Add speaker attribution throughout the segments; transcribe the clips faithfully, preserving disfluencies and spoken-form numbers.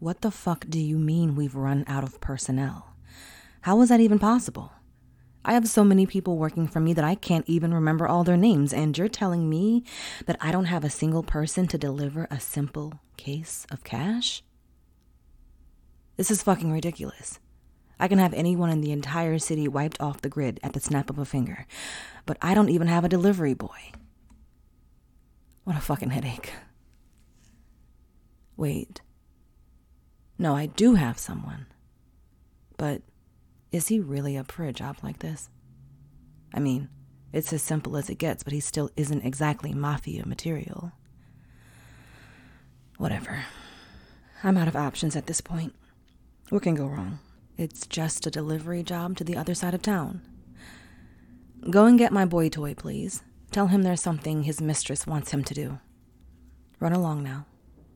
Speaker 1: What the fuck do you mean we've run out of personnel? How is that even possible? I have so many people working for me that I can't even remember all their names, and you're telling me that I don't have a single person to deliver a simple case of cash? This is fucking ridiculous. I can have anyone in the entire city wiped off the grid at the snap of a finger, but I don't even have a delivery boy. What a fucking headache. Wait. No, I do have someone. But is he really up for a job like this? I mean, it's as simple as it gets, but he still isn't exactly mafia material. Whatever. I'm out of options at this point. What can go wrong? It's just a delivery job to the other side of town. Go and get my boy toy, please. Tell him there's something his mistress wants him to do. Run along now.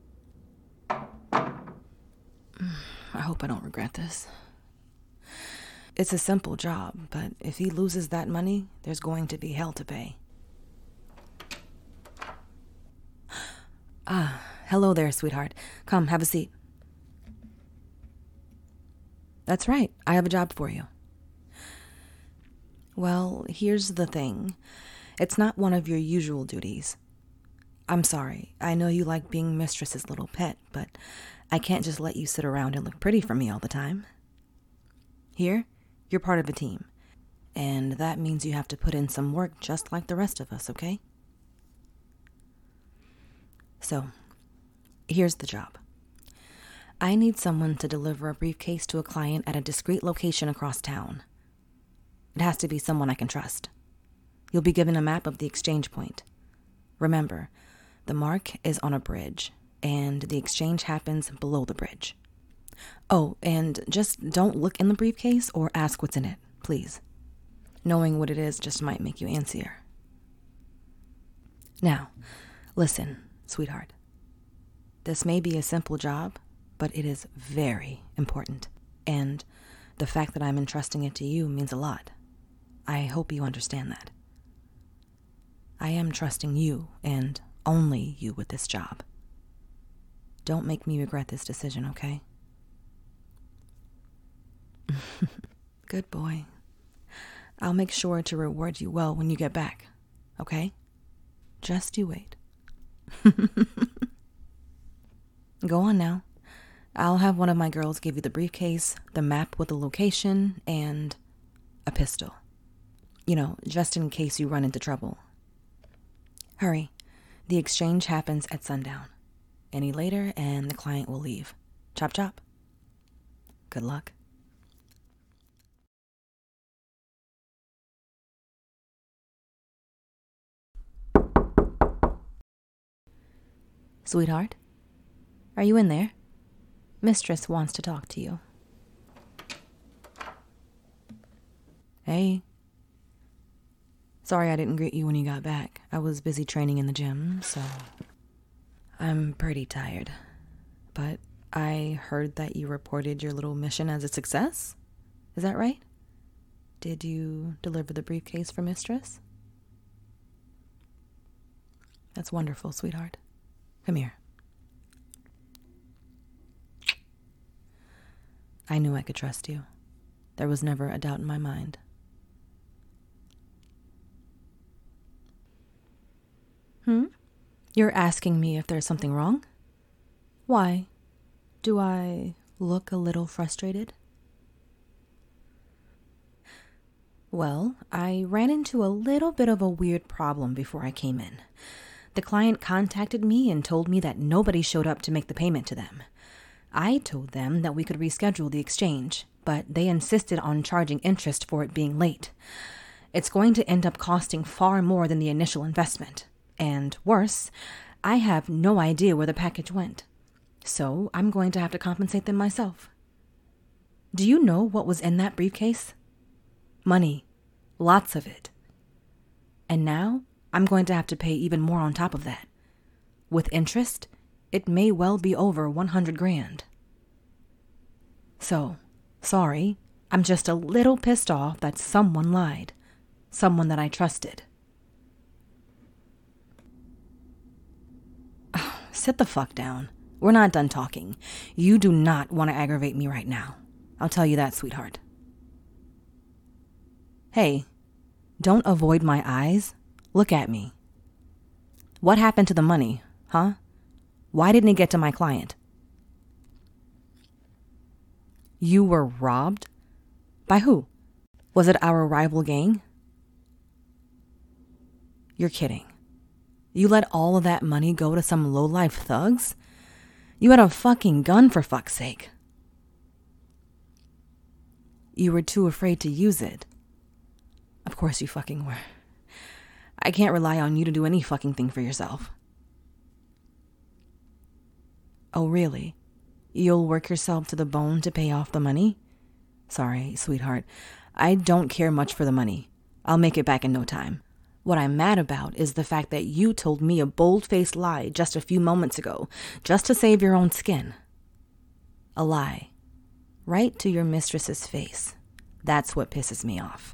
Speaker 1: I hope I don't regret this. It's a simple job, but if he loses that money, there's going to be hell to pay. Ah, hello there, sweetheart. Come, have a seat. That's right, I have a job for you. Well, here's the thing. It's not one of your usual duties. I'm sorry, I know you like being mistress's little pet, but I can't just let you sit around and look pretty for me all the time. Here, you're part of a team, and that means you have to put in some work just like the rest of us, okay? So, here's the job. I need someone to deliver a briefcase to a client at a discreet location across town. It has to be someone I can trust. You'll be given a map of the exchange point. Remember, the mark is on a bridge, and the exchange happens below the bridge. Oh, and just don't look in the briefcase or ask what's in it, please. Knowing what it is just might make you antsier. Now, listen, sweetheart. This may be a simple job, but it is very important. And the fact that I'm entrusting it to you means a lot. I hope you understand that. I am trusting you, and only you, with this job. Don't make me regret this decision, okay? Good boy. I'll make sure to reward you well when you get back, okay? Just you wait. Go on now. I'll have one of my girls give you the briefcase, the map with the location, and a pistol. You know, just in case you run into trouble. Hurry. The exchange happens at sundown. Any later, and the client will leave. Chop chop. Good luck. Sweetheart, are you in there? Mistress wants to talk to you. Hey. Sorry I didn't greet you when you got back. I was busy training in the gym, so... I'm pretty tired. But I heard that you reported your little mission as a success? Is that right? Did you deliver the briefcase for Mistress? That's wonderful, sweetheart. Come here. I knew I could trust you. There was never a doubt in my mind. Hmm? You're asking me if there's something wrong? Why? Do I look a little frustrated? Well, I ran into a little bit of a weird problem before I came in. The client contacted me and told me that nobody showed up to make the payment to them. I told them that we could reschedule the exchange, but they insisted on charging interest for it being late. It's going to end up costing far more than the initial investment. And worse, I have no idea where the package went. So I'm going to have to compensate them myself. Do you know what was in that briefcase? Money. Lots of it. And now I'm going to have to pay even more on top of that. With interest, it may well be over one hundred grand. So, sorry, I'm just a little pissed off that someone lied. Someone that I trusted. Oh, sit the fuck down. we're not done talking. You do not want to aggravate me right now. I'll tell you that, sweetheart. Hey, don't avoid my eyes. Look at me. What happened to the money, huh? Why didn't it get to my client? You were robbed? By who? Was it our rival gang? You're kidding. You let all of that money go to some low-life thugs? You had a fucking gun, for fuck's sake. You were too afraid to use it. Of course you fucking were. I can't rely on you to do any fucking thing for yourself. Oh, really? You'll work yourself to the bone to pay off the money? Sorry, sweetheart. I don't care much for the money. I'll make it back in no time. What I'm mad about is the fact that you told me a bold-faced lie just a few moments ago, just to save your own skin. A lie. Right to your mistress's face. That's what pisses me off.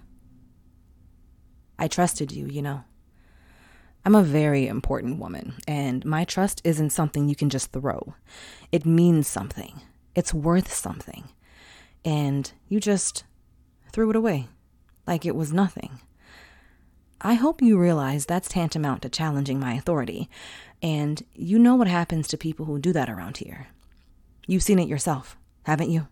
Speaker 1: I trusted you, you know. I'm a very important woman, and my trust isn't something you can just throw. It means something. It's worth something. And you just threw it away, like it was nothing. I hope you realize that's tantamount to challenging my authority, and you know what happens to people who do that around here. You've seen it yourself, haven't you?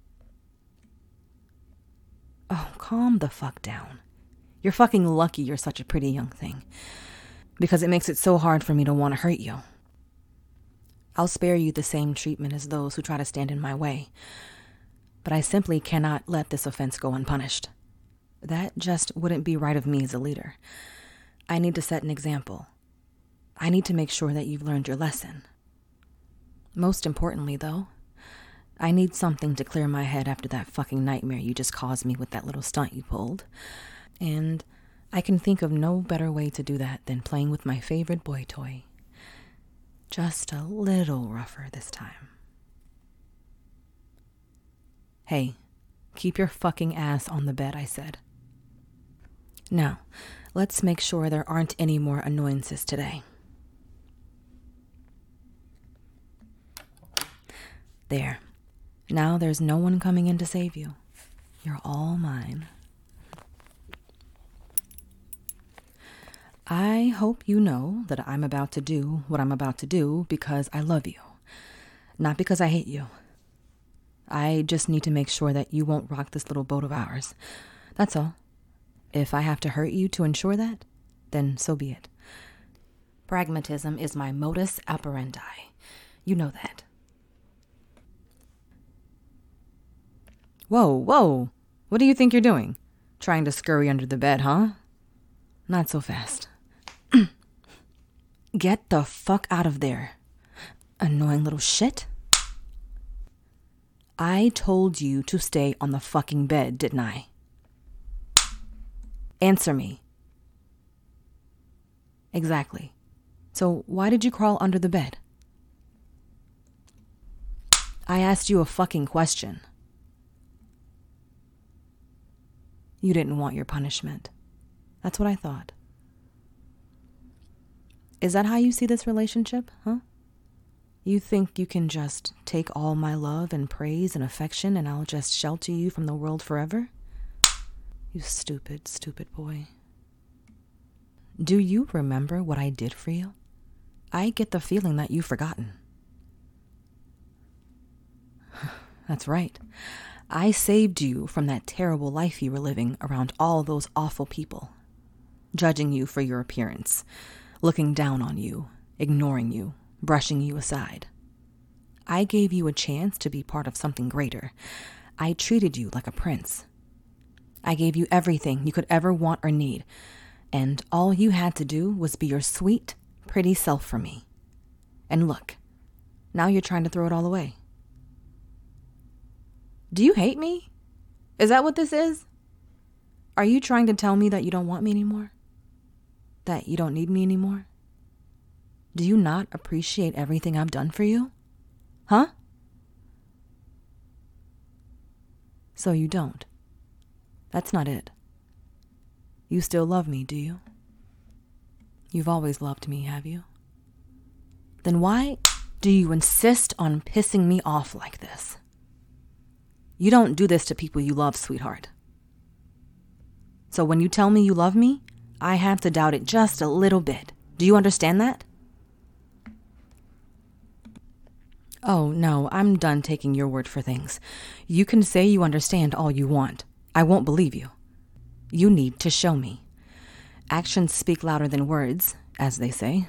Speaker 1: Oh, calm the fuck down. You're fucking lucky you're such a pretty young thing, because it makes it so hard for me to want to hurt you. I'll spare you the same treatment as those who try to stand in my way, but I simply cannot let this offense go unpunished. That just wouldn't be right of me as a leader. I need to set an example. I need to make sure that you've learned your lesson. Most importantly, though, I need something to clear my head after that fucking nightmare you just caused me with that little stunt you pulled. And I can think of no better way to do that than playing with my favorite boy toy. Just a little rougher this time. Hey, keep your fucking ass on the bed, I said. Now, let's make sure there aren't any more annoyances today. There. Now there's no one coming in to save you. You're all mine. I hope you know that I'm about to do what I'm about to do because I love you, not because I hate you. I just need to make sure that you won't rock this little boat of ours. That's all. If I have to hurt you to ensure that, then so be it. Pragmatism is my modus operandi. You know that. Whoa, whoa. What do you think you're doing? Trying to scurry under the bed, huh? Not so fast. Get the fuck out of there. Annoying little shit. I told you to stay on the fucking bed, didn't I? Answer me. Exactly. So why did you crawl under the bed? I asked you a fucking question. You didn't want your punishment. That's what I thought. Is that how you see this relationship, huh? You think you can just take all my love and praise and affection and I'll just shelter you from the world forever? You stupid, stupid boy. Do you remember what I did for you? I get the feeling that you've forgotten. That's right. I saved you from that terrible life you were living around all those awful people, judging you for your appearance, looking down on you, ignoring you, brushing you aside. I gave you a chance to be part of something greater. I treated you like a prince. I gave you everything you could ever want or need, and all you had to do was be your sweet, pretty self for me. And look, now you're trying to throw it all away. Do you hate me? Is that what this is? Are you trying to tell me that you don't want me anymore? That you don't need me anymore? Do you not appreciate everything I've done for you? Huh? So you don't. That's not it. You still love me, do you? You've always loved me, have you? Then why... do you insist on pissing me off like this? You don't do this to people you love, sweetheart. So when you tell me you love me, I have to doubt it just a little bit. Do you understand that? Oh, no, I'm done taking your word for things. You can say you understand all you want. I won't believe you. You need to show me. Actions speak louder than words, as they say.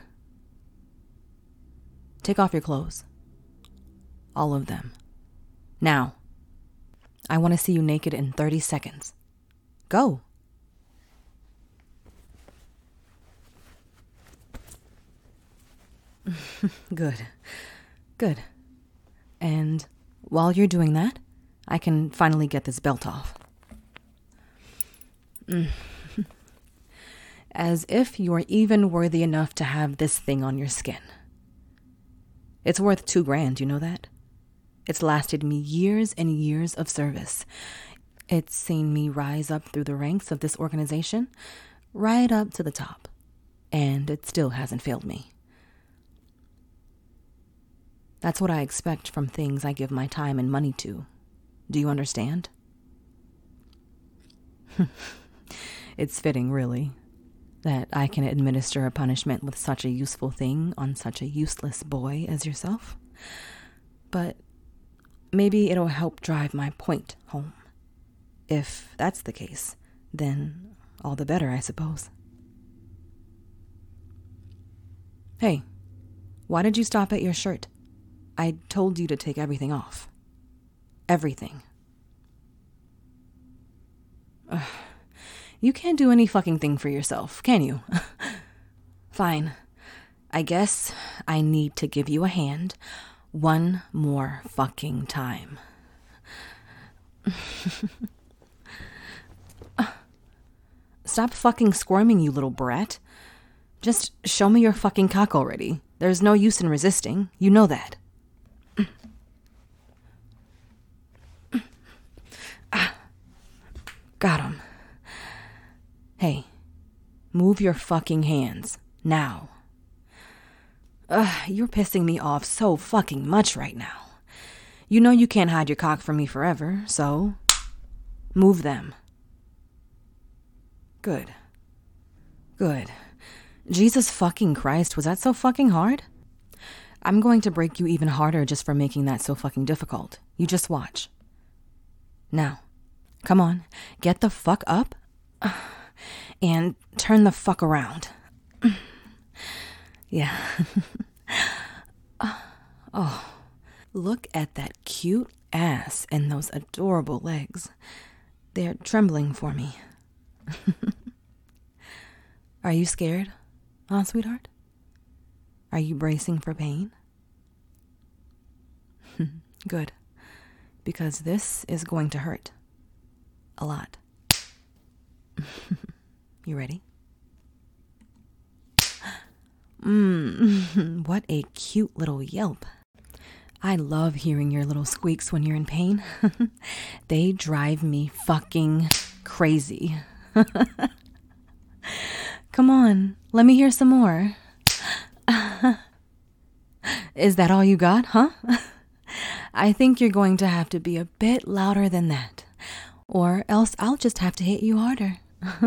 Speaker 1: Take off your clothes. All of them. Now. I want to see you naked in thirty seconds. Go. Good. Good. And while you're doing that, I can finally get this belt off. Mm. As if you're even worthy enough to have this thing on your skin. It's worth two grand, you know that? It's lasted me years and years of service. It's seen me rise up through the ranks of this organization, right up to the top. And it still hasn't failed me. That's what I expect from things I give my time and money to. Do you understand? It's fitting, really, that I can administer a punishment with such a useful thing on such a useless boy as yourself. But maybe it'll help drive my point home. If that's the case, then all the better, I suppose. Hey, why did you stop at your shirt? I told you to take everything off. Everything. Ugh. You can't do any fucking thing for yourself, can you? Fine. I guess I need to give you a hand one more fucking time. Stop fucking squirming, you little brat. Just show me your fucking cock already. There's no use in resisting. You know that. Got him. Hey, move your fucking hands, now. Ugh, you're pissing me off so fucking much right now. You know you can't hide your cock from me forever, so move them. Good. Good. Jesus fucking Christ, was that so fucking hard? I'm going to break you even harder just for making that so fucking difficult. You just watch. Now, come on, get the fuck up and turn the fuck around. Yeah. Oh, look at that cute ass and those adorable legs. They're trembling for me. Are you scared, huh, sweetheart? Are you bracing for pain? Good, because this is going to hurt. A lot. You ready? Mmm, what a cute little yelp. I love hearing your little squeaks when you're in pain. They drive me fucking crazy. Come on, let me hear some more. Is that all you got, huh? I think you're going to have to be a bit louder than that, or else I'll just have to hit you harder.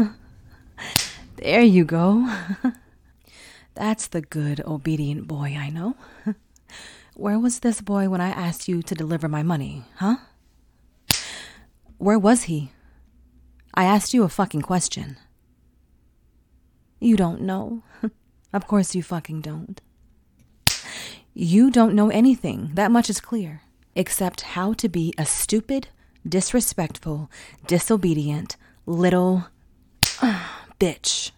Speaker 1: There you go. That's the good, obedient boy I know. Where was this boy when I asked you to deliver my money, huh? Where was he? I asked you a fucking question. You don't know. Of course you fucking don't. You don't know anything, that much is clear, except how to be a stupid, disrespectful, disobedient, little uh, bitch.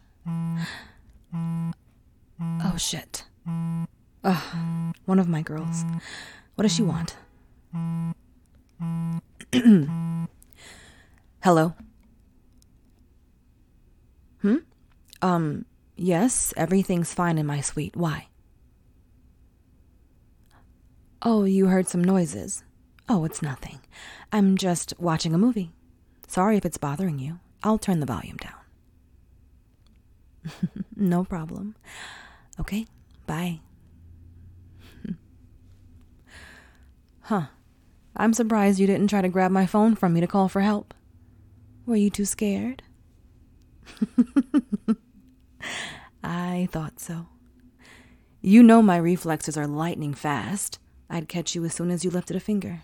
Speaker 1: Oh shit. Ugh, one of my girls. What does she want? Hello? Hmm? Um, yes, everything's fine in my suite. Why? Oh, you heard some noises. Oh, it's nothing. I'm just watching a movie. Sorry if it's bothering you. I'll turn the volume down. No problem. Okay, bye. Huh. I'm surprised you didn't try to grab my phone from me to call for help. Were you too scared? I thought so. You know my reflexes are lightning fast. I'd catch you as soon as you lifted a finger.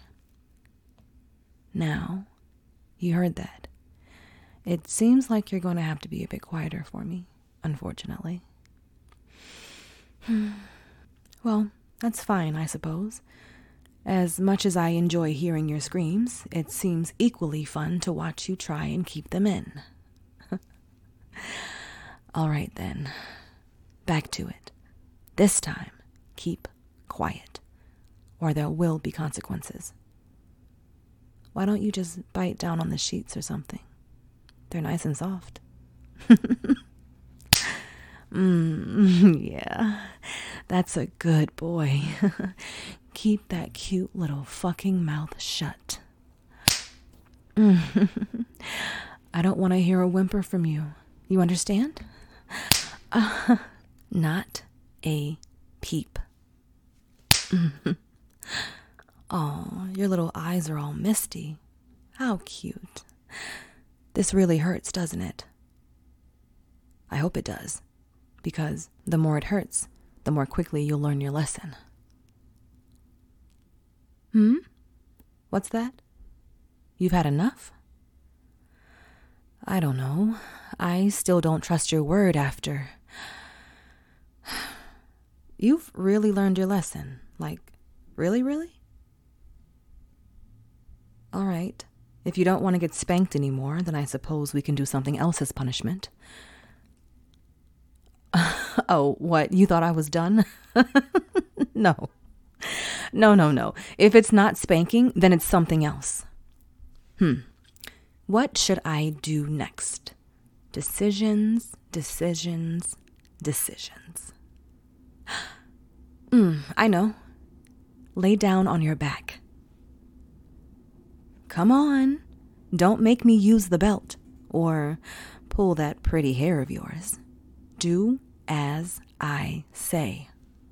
Speaker 1: Now, you heard that. It seems like you're going to have to be a bit quieter for me, unfortunately. Well, that's fine, I suppose. As much as I enjoy hearing your screams, it seems equally fun to watch you try and keep them in. All right, then. Back to it. This time, keep quiet, or there will be consequences. Why don't you just bite down on the sheets or something? They're nice and soft. mm, yeah, that's a good boy. Keep that cute little fucking mouth shut. I don't want to hear a whimper from you. You understand? Uh, not a peep. Oh, your little eyes are all misty. How cute. This really hurts, doesn't it? I hope it does, because the more it hurts, the more quickly you'll learn your lesson. Hmm? What's that? You've had enough? I don't know. I still don't trust your word after... You've really learned your lesson. Like, really, really? All right. If you don't want to get spanked anymore, then I suppose we can do something else as punishment. Oh, what? You thought I was done? No. No, no, no. If it's not spanking, then it's something else. Hmm. What should I do next? Decisions, decisions, decisions. Hmm, I know. Lay down on your back. Come on. Don't make me use the belt or pull that pretty hair of yours. Do as I say.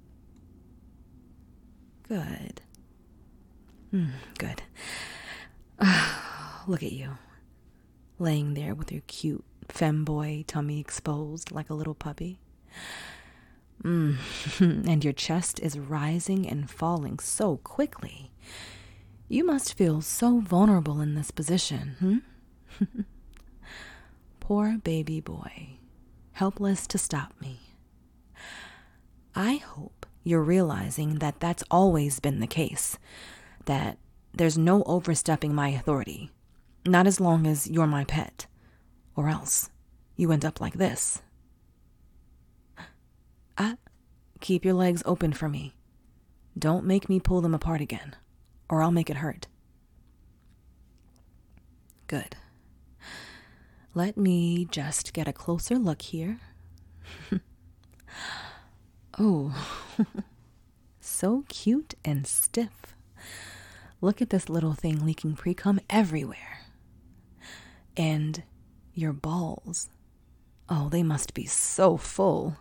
Speaker 1: Good. Mm, good. Look at you, laying there with your cute femboy tummy exposed like a little puppy. Mm. And your chest is rising and falling so quickly. You must feel so vulnerable in this position, hmm? Poor baby boy, helpless to stop me. I hope you're realizing that that's always been the case, that there's no overstepping my authority, not as long as you're my pet, or else you end up like this. Ah, keep your legs open for me. Don't make me pull them apart again, or I'll make it hurt. Good. Let me just get a closer look here. Oh, so cute and stiff. Look at this little thing leaking pre-cum everywhere. And your balls. Oh, they must be so full.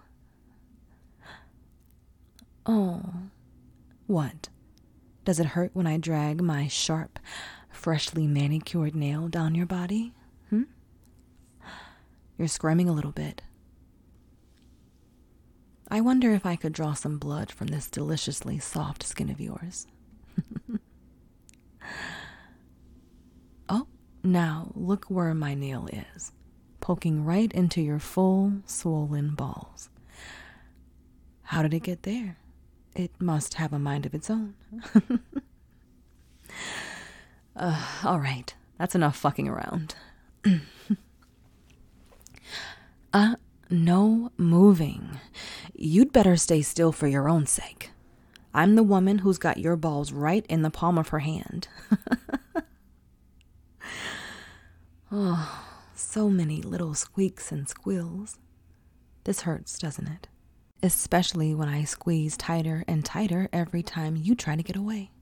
Speaker 1: Oh, what? Does it hurt when I drag my sharp, freshly manicured nail down your body? Hmm? You're squirming a little bit. I wonder if I could draw some blood from this deliciously soft skin of yours. Oh, now look where my nail is, poking right into your full, swollen balls. How did it get there? It must have a mind of its own. uh, all right, that's enough fucking around. uh, no moving. You'd better stay still for your own sake. I'm the woman who's got your balls right in the palm of her hand. Oh, so many little squeaks and squeals. This hurts, doesn't it? Especially when I squeeze tighter and tighter every time you try to get away.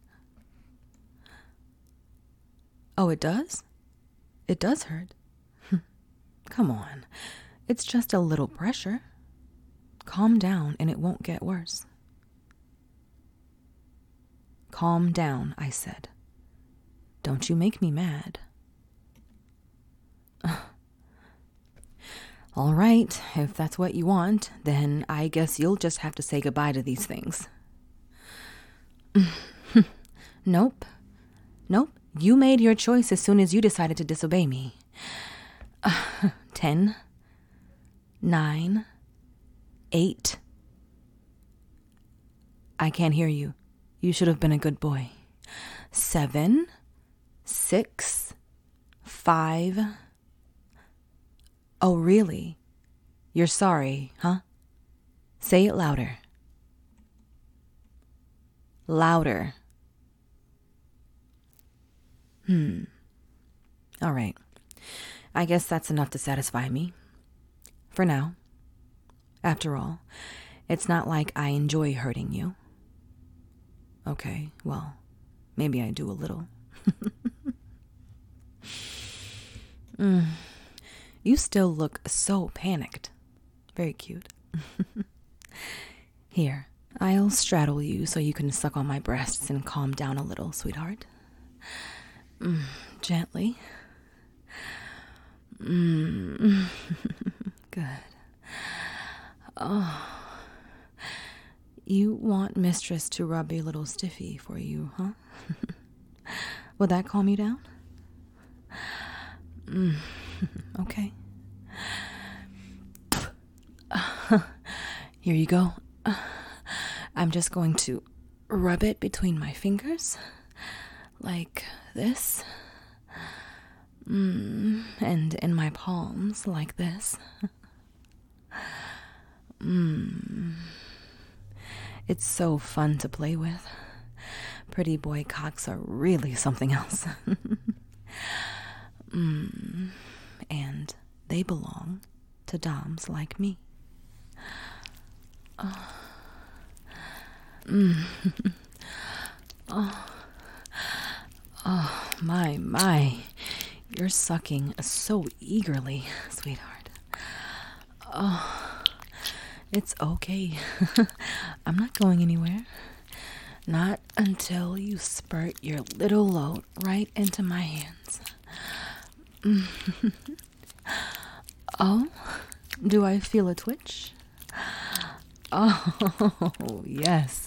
Speaker 1: Oh, it does? It does hurt. Come on. It's just a little pressure. Calm down and it won't get worse. Calm down, I said. Don't you make me mad. All right, if that's what you want, then I guess you'll just have to say goodbye to these things. Nope. Nope. You made your choice as soon as you decided to disobey me. Uh, ten. Nine. Eight. I can't hear you. You should have been a good boy. Seven. Six. Five. Oh, really? You're sorry, huh? Say it louder. Louder. Hmm. All right. I guess that's enough to satisfy me. For now. After all, it's not like I enjoy hurting you. Okay, well, maybe I do a little. mm. You still look so panicked. Very cute. Here, I'll straddle you so you can suck on my breasts and calm down a little, sweetheart. Mm, gently. Mm. Good. Oh. You want Mistress to rub a little stiffy for you, huh? Would that calm you down? Mm. Okay. Here you go. I'm just going to rub it between my fingers, like this. Mm. And in my palms, like this. Mm. It's so fun to play with. Pretty boy cocks are really something else. mm. And they belong to doms like me. Oh. Mm. oh. oh, my, my. You're sucking so eagerly, sweetheart. Oh, it's okay. I'm not going anywhere. Not until you spurt your little load right into my hands. Oh, do I feel a twitch? Oh, yes.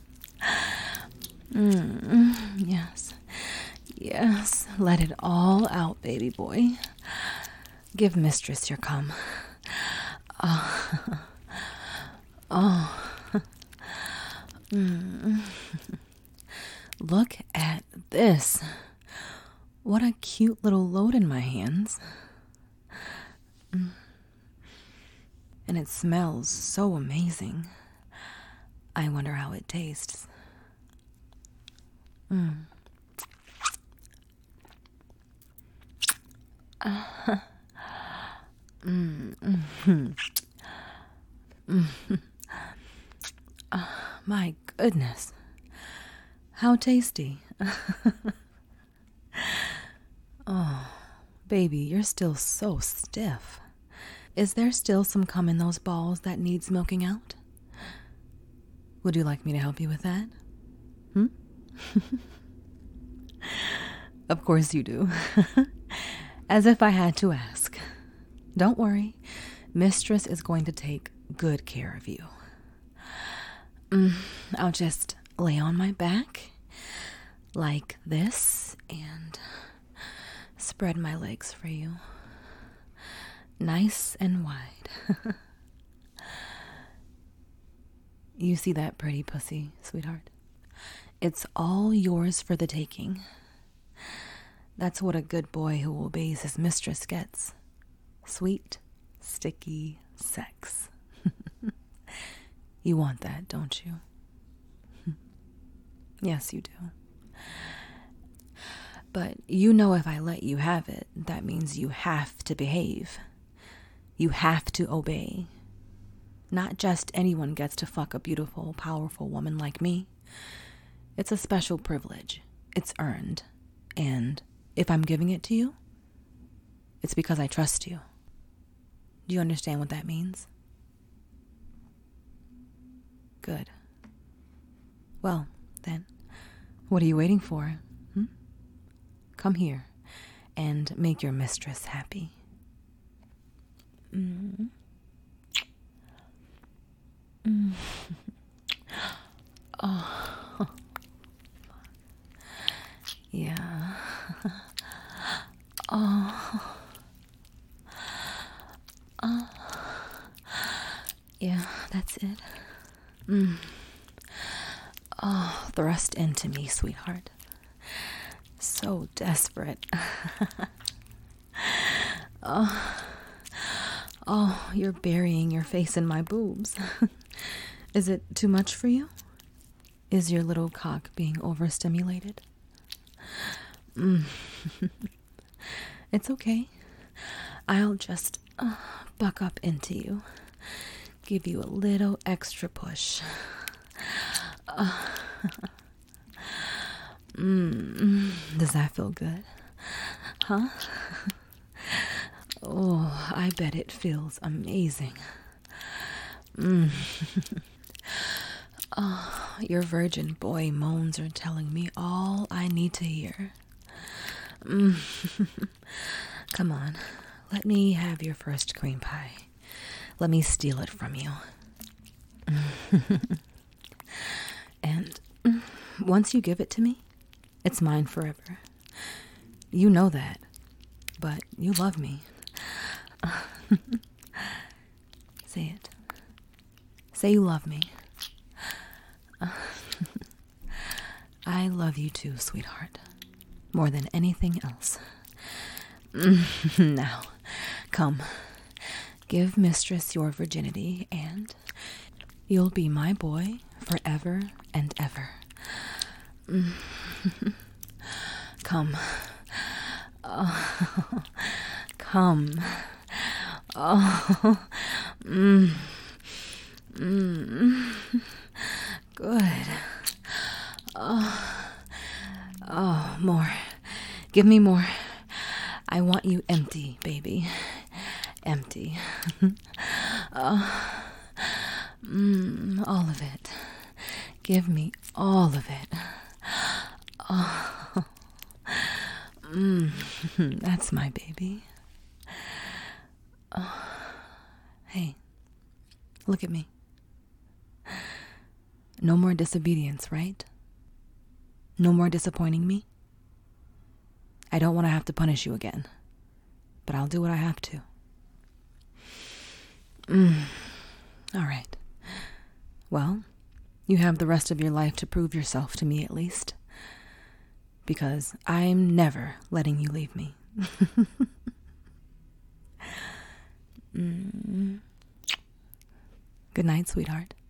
Speaker 1: mm, yes. Yes, let it all out, baby boy. Give Mistress your cum. Oh. oh. mm. Look at this. What a cute little load in my hands. Mm. And it smells so amazing. I wonder how it tastes. Mm. Uh, mm, mm, mm, uh, my goodness. How tasty. Oh, baby, you're still so stiff. Is there still some cum in those balls that needs milking out? Would you like me to help you with that? Hmm? Of course you do. As if I had to ask. Don't worry. Mistress is going to take good care of you. Mm, I'll just lay on my back like this and spread my legs for you. Nice and wide. You see that pretty pussy, sweetheart? It's all yours for the taking. That's what a good boy who obeys his mistress gets. Sweet, sticky sex. You want that, don't you? Yes, you do. But you know if I let you have it, that means you have to behave. You have to obey. Not just anyone gets to fuck a beautiful, powerful woman like me. It's a special privilege. It's earned. And if I'm giving it to you, it's because I trust you. Do you understand what that means? Good. Well, then, What are you waiting for? Hmm? Come here and make your mistress happy. Mm. Mm. Oh. Yeah. Oh. Oh. Yeah, that's it. Mm. Oh, thrust into me, sweetheart. So desperate. Oh. Oh, you're burying your face in my boobs. Is it too much for you? Is your little cock being overstimulated? Mm. It's okay. I'll just uh, buck up into you. Give you a little extra push. Uh, mm, does that feel good? Huh? Oh, I bet it feels amazing. Mm. Oh, your virgin boy moans are telling me all I need to hear. Mm. Come on, let me have your first cream pie. Let me steal it from you. And once you give it to me, it's mine forever. You know that, but you love me. Say it. Say you love me. I love you too, sweetheart. More than anything else. Now, come. Give mistress your virginity, and you'll be my boy forever and ever. Come. Oh, come. Oh. Mm. Mm. Good. Oh. Oh, more. Give me more. I want you empty, baby. Empty. Oh. Mm, all of it. Give me all of it. Oh. Mm, that's my baby. Oh. Hey, look at me. No more disobedience, right? No more disappointing me? I don't want to have to punish you again, but I'll do what I have to. Mm. All right. Well, you have the rest of your life to prove yourself to me at least, because I'm never letting you leave me. Mm. Good night, sweetheart.